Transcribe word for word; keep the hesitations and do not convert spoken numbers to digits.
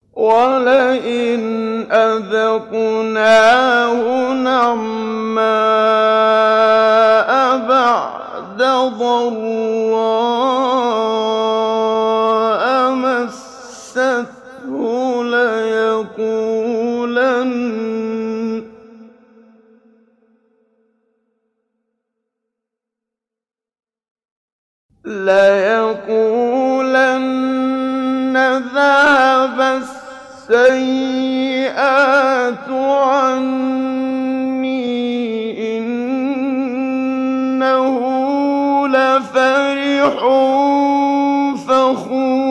وَلَئِنْ أَذَقْنَاهُ نَعْمَاءَ بَعْدَ ضَرَّاءَ مَسَّتْهُ لَيَقُولَنَّ لَيَقُولَنَّ ذَهَبَ السَّيِّئَاتُ عَنِّي إِنَّهُ لَفَرِحٌ فَخُورٌ